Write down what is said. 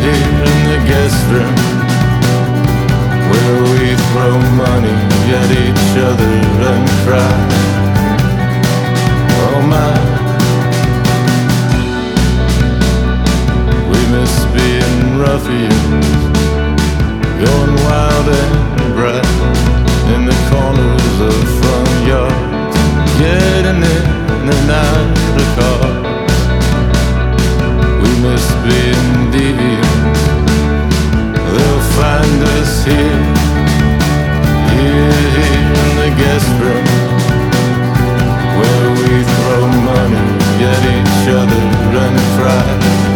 here in the guest room, where we throw money at each other and cry. Oh my, we miss being ruffians, going wild and bright in the corners of front yards, getting in and out of cars. We miss being deviants, they'll find us here, here in the guest room, where we throw money at each other and cry.